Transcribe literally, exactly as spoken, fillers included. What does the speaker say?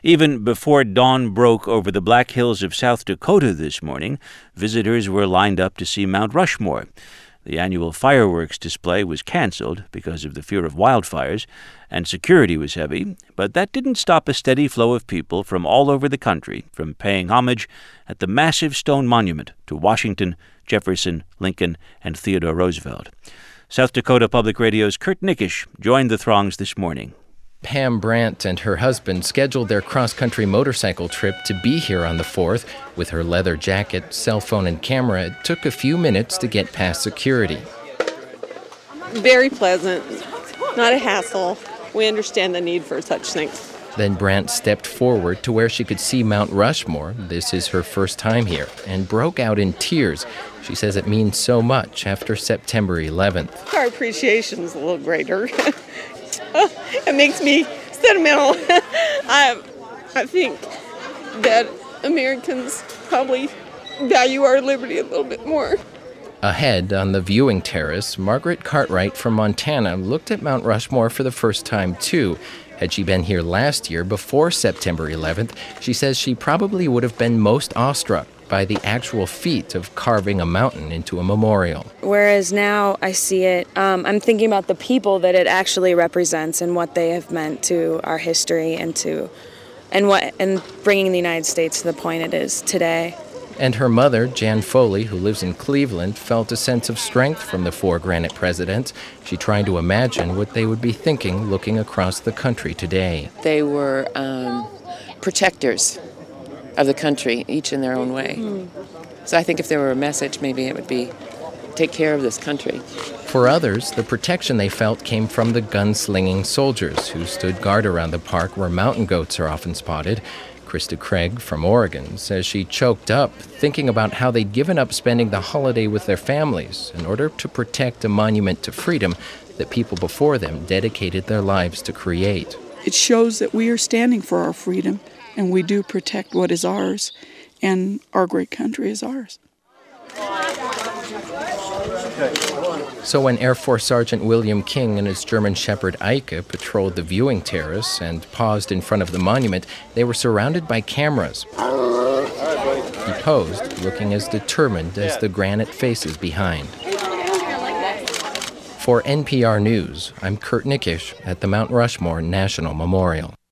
Even before dawn broke over the Black Hills of South Dakota this morning, visitors were lined up to see Mount Rushmore. The annual fireworks display was canceled because of the fear of wildfires, and security was heavy, but that didn't stop a steady flow of people from all over the country from paying homage at the massive stone monument to Washington, Jefferson, Lincoln, and Theodore Roosevelt. South Dakota Public Radio's Kurt Nickisch joined the throngs this morning. Pam Brandt and her husband scheduled their cross-country motorcycle trip to be here on the fourth. With her leather jacket, cell phone, and camera, it took a few minutes to get past security. Very pleasant, not a hassle. We understand the need for such things. Then Brandt stepped forward to where she could see Mount Rushmore. This is her first time here, and broke out in tears. She says it means so much after September eleventh. Our appreciation is a little greater. It makes me sentimental. I, I think that Americans probably value our liberty a little bit more. Ahead on the viewing terrace, Margaret Cartwright from Montana looked at Mount Rushmore for the first time, too. Had she been here last year before September eleventh, she says she probably would have been most awestruck by the actual feat of carving a mountain into a memorial. Whereas now I see it, um, I'm thinking about the people that it actually represents and what they have meant to our history and to, and what, and bringing the United States to the point it is today. And her mother, Jan Foley, who lives in Cleveland, felt a sense of strength from the four granite presidents. She tried to imagine what they would be thinking looking across the country today. They were um, protectors of the country, each in their own way. Mm. So I think if there were a message, maybe it would be, take care of this country. For others, the protection they felt came from the gunslinging soldiers who stood guard around the park where mountain goats are often spotted. Krista Craig from Oregon says she choked up thinking about how they'd given up spending the holiday with their families in order to protect a monument to freedom that people before them dedicated their lives to create. It shows that we are standing for our freedom, and we do protect what is ours, and our great country is ours. So when Air Force Sergeant William King and his German Shepherd Eike patrolled the viewing terrace and paused in front of the monument, they were surrounded by cameras. He posed, looking as determined as the granite faces behind. For N P R News, I'm Kurt Nickisch at the Mount Rushmore National Memorial.